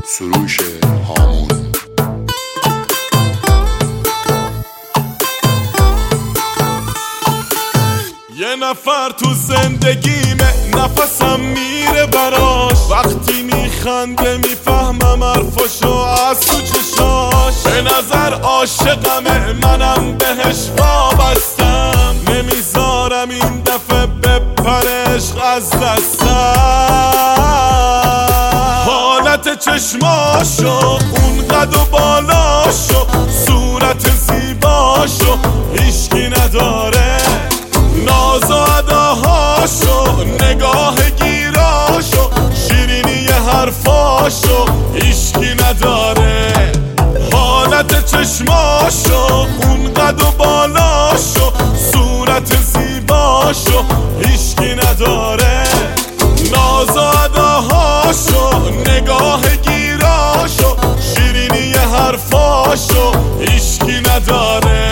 سروش هامون. یه نفر تو زندگیمه، نفسم میره براش، وقتی میخنده میفهمم حرفاشو از تو چشاش. به نظر عاشقمه، منم بهش وابستم، نمیذارم این دفعه بپره عشق از دستم. حالت چشماشو، اون قد و بالاشو، صورت زیباشو هیچکی نداره، ناز و اداهاشو، نگاه گیراشو، شیرینی حرفاشو هیچکی نداره. حالت چشماشو، اون قد و بالاشو، صورت زیباشو هیچکی نداره، ناز و اداهاشو، نگاه گیراشو، شیرینی حرفاشو هیچکی نداره.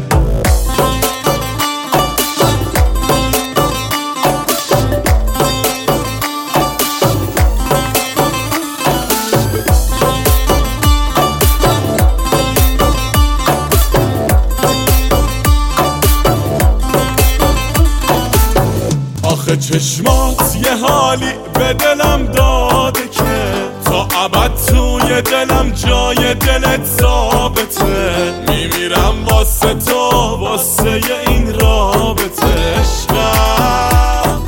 آخه چشمات یه حالی به دلم داده که تا ابد توی دلم جای دلت ثابته. میمیرم واسه تو، واسه این رابطه. عشقم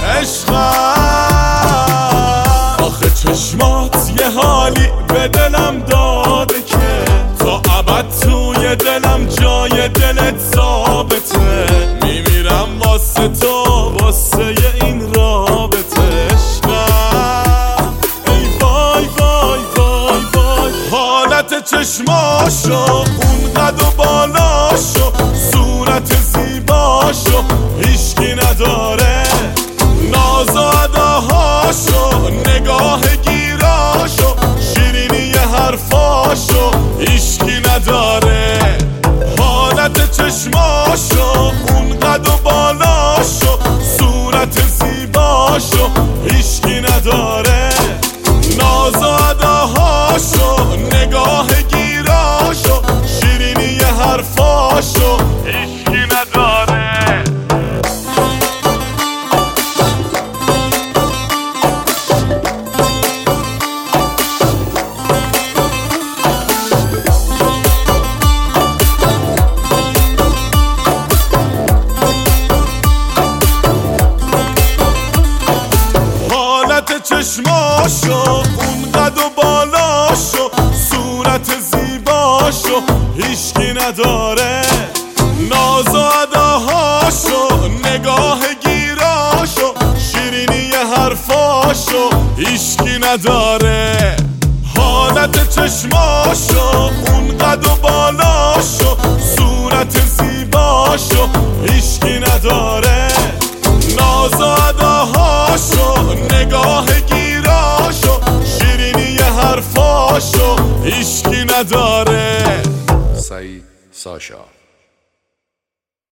عشقم، آخه چشمات یه حالی به دلم داده که تا ابد توی دلم جای دلت ثابته. میمیرم واسه تو، واسه این رابطه. عشقم ای وای وای وای وای. حالت چشماشو، اون قد و بالاشو، صورت زیباشو هیچکی نداره، ناز و اداهاشو، نگاه گیراشو، شیرینی حرفاشو هیچکی نداره. حالت چشماشو، اون قد و بالاشو، صورت زیباشو هیچکی نداره، ناز و اداهاشو، نگاه گیراشو، شیرینی حرفاشو هیچکی نداره. چشماشو، اون قد و بالاشو، صورت زیباشو هیچکی نداره، ناز و اداهاشو، نگاه گیراشو، شیرینی حرفاشو هیچکی نداره. حالت چشماشو، اون قد و بالاشو، صورت زیباشو هیچکی نداره، ناز و اداهاشو، نگاه گیراشو، شیرینی حرفاشو هیچکی نداره. سعید ساشا.